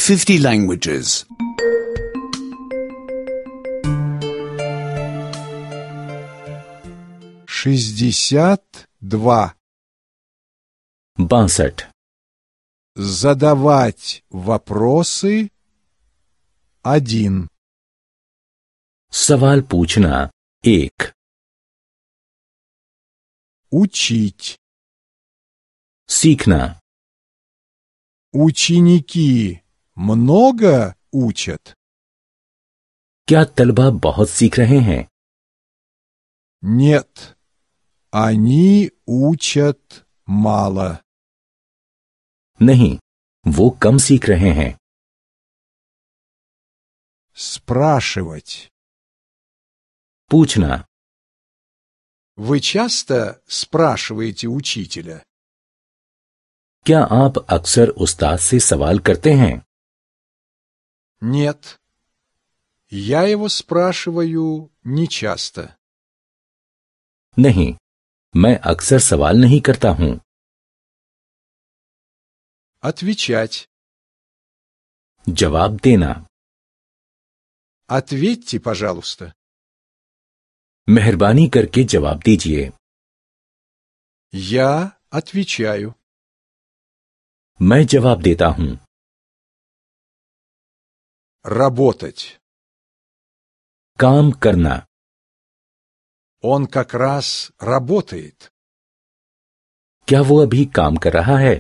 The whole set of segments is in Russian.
50 languages. 62. 62. Задавать вопросы 1. सवाल पूछना 1. Учить. सीखना. Ученики много учат? क्या तलबा बहुत सीख रहे हैं? Нет. Они учат мало. नहीं, वो कम सीख रहे हैं. Спрашивать. पूछना. Вы часто спрашиваете учителя? क्या आप अक्सर उस्ताद से सवाल करते हैं? Нет. Я его спрашиваю нечасто. नहीं, मैं अक्सर सवाल नहीं करता हूं. Отвечать. जवाब देना. Ответьте, пожалуйста. मेहरबानी करके जवाब दीजिए. Я отвечаю. मैं जवाब देता हूं. Работать. काम करना. Он как раз работает. क्या वो अभी काम कर रहा है?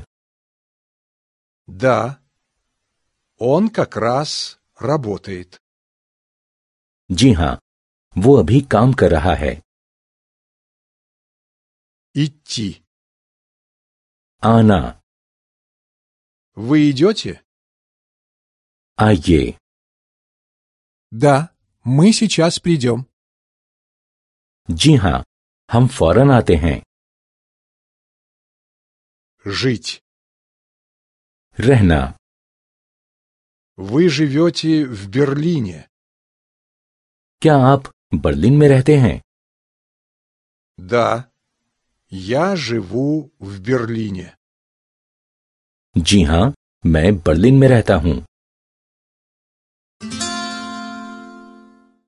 Да. Он как раз работает. जी हां, वो अभी काम कर रहा है. Идти. आना. Вы идете? आइए. Да, мы сейчас придем. जी हां, हम फौरन आते हैं. Жить. रहना. Вы живете в Берлине? क्या आप बर्लिन में रहते हैं? Да, я живу в Берлине. जी हां, मैं बर्लिन में रहता हूं.